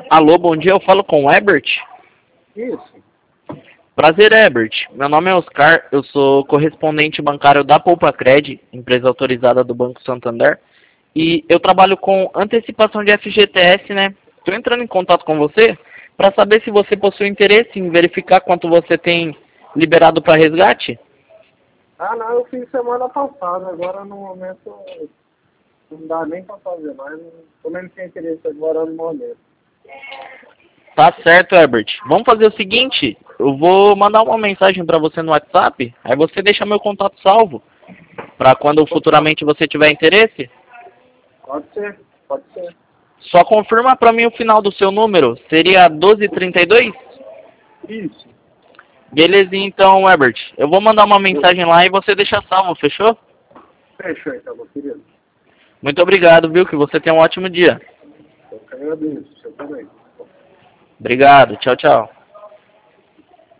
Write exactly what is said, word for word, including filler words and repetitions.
Alô, bom dia, eu falo com o Herbert. Isso. Prazer, Herbert. Meu nome é Oscar, eu sou correspondente bancário da Poupa-Cred, empresa autorizada do Banco Santander, e eu trabalho com antecipação de F G T S, né? Estou entrando em contato com você para saber se você possui interesse em verificar quanto você tem liberado para resgate. Ah, não, eu fiz semana passada, agora no momento não dá nem para fazer mais, como ele tem interesse agora no momento. Tá certo, Herbert. Vamos fazer o seguinte, eu vou mandar uma mensagem para você no WhatsApp, aí você deixa meu contato salvo, para quando futuramente você tiver interesse. Pode ser, pode ser. Só confirma para mim o final do seu número, seria doze trinta e dois? Isso. Belezinha então, Herbert. Eu vou mandar uma mensagem lá e você deixa salvo, fechou? Fechou então, meu querido. Muito obrigado, viu? Que você tenha um ótimo dia. Eu que agradeço, você também. Obrigado, tchau, tchau.